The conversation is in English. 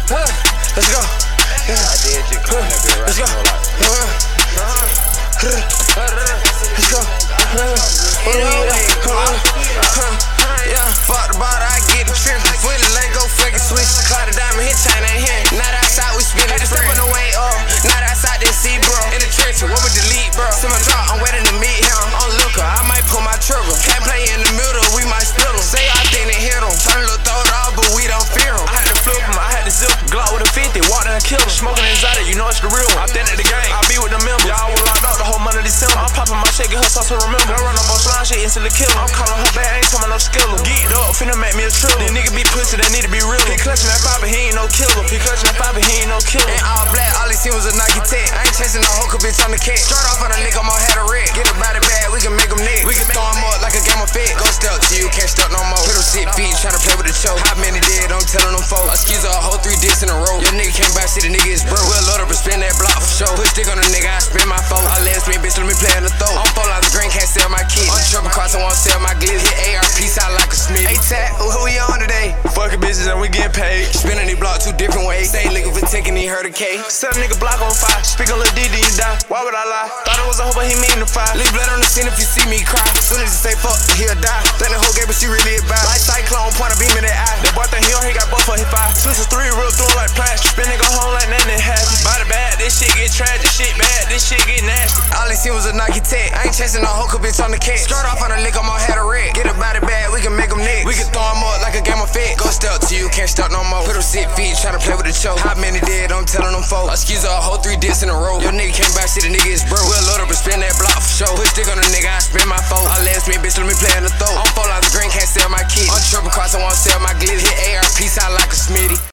Let's go. I did just come in that girl right Let's go. Let's go. Yeah, fuck the bottle, I get the trip. Fully let go, fucking switch. Cloud the diamond, hit China in here. Not outside, we spin it. Step on the way up. Not outside, they see, bro. In the trench, what we delete, bro. See my drop, I'm waiting to meet him. On looker, I might pull my trigger. Can't play in the middle, we might spill him. Say I think they hit him. Turn a little throw it off, but we don't fear him. I had to flip him, I had to zip him. Glock with a 50, walked in and killed him. Smoking exotic, you know it's the real one. I think at the game, I be with the members. Y'all was locked up the whole month of December. I'm popping my shit, get her sauce to remember. I run up on slime shit, instantly kill him. I'm calling her back, I ain't talking no skiller. Geeked up, finna make me a triller. These niggas be pussy, they need to be real. He clutching that fiber, he ain't no killer. He clutching that fiber, he ain't no killer. And all black, all he seen was a Nike tech. I ain't chasing no hooker, bitch, I'm the cat. Start off on a lick, I'm on head of red. Get a body bag, we can make them neck. We can throw him up like a game of fit. Go step to you, can't step no more. Put them 6 feet, tryna play with the choke. How many dead, I'm telling them folks. Excuse a whole 3 dicks in a row. Your nigga can't buy shit, the nigga is broke. We'll load up and spin that block for sure. Put stick on the nigga, I spin my phone. All last me, bitch, let me play in the throat. I'm full out the green, can't sell my kid. I'm triple cross, I won't sell my glitz. Hit ARP, sound like a Smith. A-Tat, who we on today? Fucking bitches and we getting paid. Spinning these blocks 2 different ways. Stay looking for taking, he heard a K. Set a nigga block on fire. Speak a little D, then you die. Why would I lie? Thought it was a hoe, but he mean to fire. Leave blood on the scene if you see me cry. Soon as you say fuck, he'll die. Then the whole game, but she really a bad. Like cyclone, point a beam in the eye. That boy think he got both for his 5. Switches 3, real through like plastic. Spin and go home like nothing happy. Body bad, this shit get tragic. Shit bad, this shit get nasty. All he seen was a Nike tech. I ain't chasing no hooker, bitch, on the cat. Start off on a lick, I'm on head of red. Get a body bag, we can make them neck. We can throw him up like a game of fit. Go step to you, can't step no more. Put them 6 feet, tryna play with the choke. How many dead, I'm telling them folks. Excuse a whole 3 dicks in a row. Your nigga can't buy shit, the nigga is broke. We'll load up and spin that block for sure. Put stick on the nigga, I spin my phone. All last me, bitch, let me play in the throat. I'm full out the green, can't sell my kid. I'm triple cross, I won't sell my glitz. Hit ARP, sound like a Smitty.